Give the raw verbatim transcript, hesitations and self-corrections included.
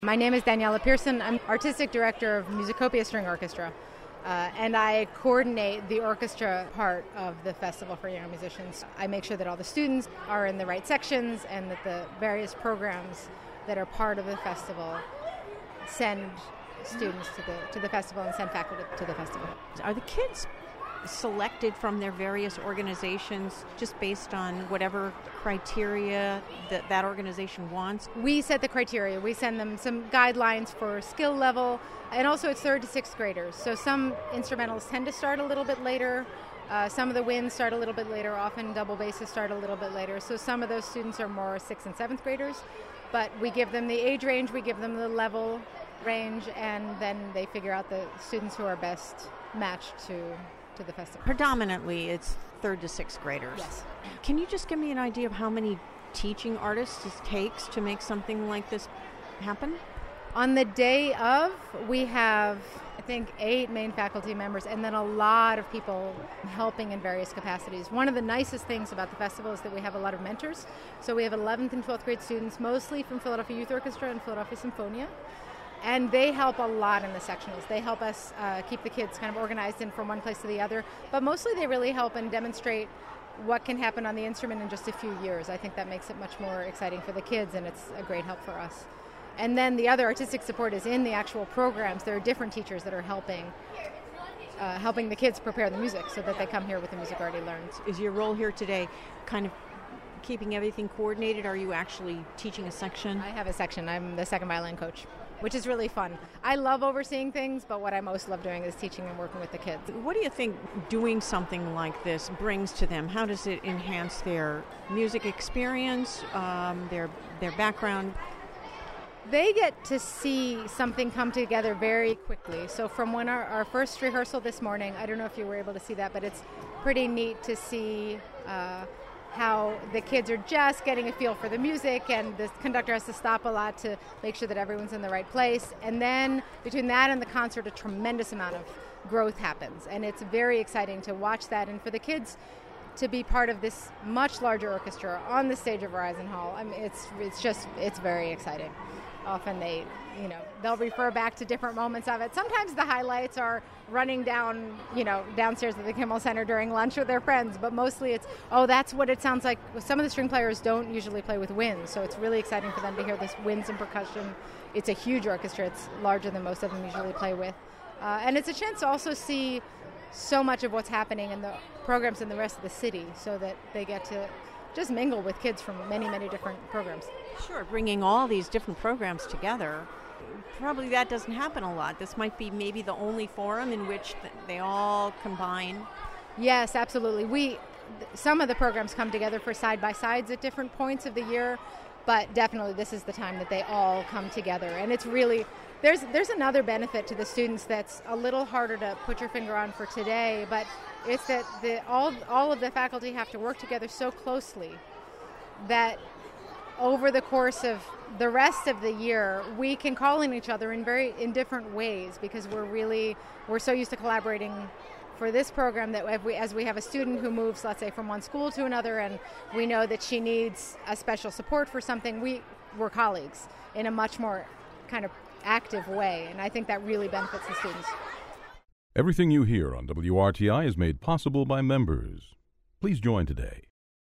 My name is Daniela Pearson. I'm Artistic Director of Musicopia String Orchestra, uh, and I coordinate the orchestra part of the Festival for Young Musicians. I make sure that all the students are in the right sections and that the various programs that are part of the festival send students to the to the festival and send faculty to the festival. Are the kids selected from their various organizations just based on whatever criteria that that organization wants? We set the criteria. We send them some guidelines for skill level, and also it's third to sixth graders. So some instrumentals tend to start a little bit later. Uh, some of the winds start a little bit later. Often double basses start a little bit later. So some of those students are more sixth and seventh graders. But we give them the age range, we give them the level range, and then they figure out the students who are best matched to to the festival. Predominantly, it's third to sixth graders. Yes. Can you just give me an idea of how many teaching artists it takes to make something like this happen? On the day of, we have, I think, eight main faculty members and then a lot of people helping in various capacities. One of the nicest things about the festival is that we have a lot of mentors. So we have eleventh and twelfth grade students, mostly from Philadelphia Youth Orchestra and Philadelphia Symphonia. And they help a lot in the sectionals. They help us uh, keep the kids kind of organized and from one place to the other. But mostly they really help and demonstrate what can happen on the instrument in just a few years. I think that makes it much more exciting for the kids, and it's a great help for us. And then the other artistic support is in the actual programs. There are different teachers that are helping uh, helping the kids prepare the music so that they come here with the music already learned. Is your role here today kind of keeping everything coordinated? Are you actually teaching a section? I have a section. I'm the second violin coach, which is really fun. I love overseeing things, but what I most love doing is teaching and working with the kids. What do you think doing something like this brings to them? How does it enhance their music experience, um, their their background? They get to see something come together very quickly. So from when our, our first rehearsal this morning, I don't know if you were able to see that, but it's pretty neat to see uh, how the kids are just getting a feel for the music, and the conductor has to stop a lot to make sure that everyone's in the right place. And then between that and the concert, a tremendous amount of growth happens. And it's very exciting to watch that. And for the kids to be part of this much larger orchestra on the stage of Verizon Hall, I mean, it's it's just, it's very exciting. Often they, you know, they'll refer back to different moments of it. Sometimes the highlights are running down, you know, downstairs at the Kimmel Center during lunch with their friends, but mostly it's, oh, that's what it sounds like. Some of the string players don't usually play with winds, so it's really exciting for them to hear this winds and percussion. It's a huge orchestra. It's larger than most of them usually play with. Uh, and it's a chance to also see so much of what's happening in the programs in the rest of the city so that they get to just mingle with kids from many, many different programs. Sure, bringing all these different programs together, probably that doesn't happen a lot. This might be maybe the only forum in which th- they all combine. Yes, absolutely. We, some of the programs come together for side-by-sides at different points of the year, but definitely this is the time that they all come together. And it's really, there's there's another benefit to the students that's a little harder to put your finger on for today, but it's that the, all all of the faculty have to work together so closely that over the course of the rest of the year, we can call on each other in very in different ways because we're really we're so used to collaborating for this program that if we, as we have a student who moves, let's say, from one school to another, and we know that she needs a special support for something, we we're colleagues in a much more kind of active way, and I think that really benefits the students. Everything you hear on W R T I is made possible by members. Please join today.